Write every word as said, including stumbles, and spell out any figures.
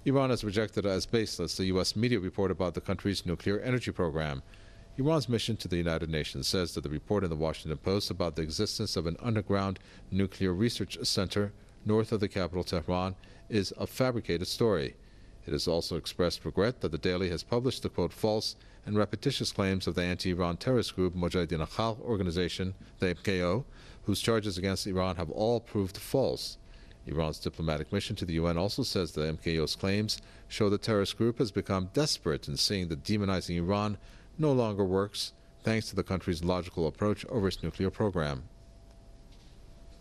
Iran has rejected as baseless the U S media report about the country's nuclear energy program. Iran's mission to the United Nations says that the report in the Washington Post about the existence of an underground nuclear research center north of the capital Tehran is a fabricated story. It has also expressed regret that the Daily has published the quote false and repetitious claims of the anti-Iran terrorist group Mojahedin al-Khalq organization, the M K O, whose charges against Iran have all proved false. Iran's diplomatic mission to the U N also says the M K O's claims show the terrorist group has become desperate in seeing that demonizing Iran no longer works thanks to the country's logical approach over its nuclear program.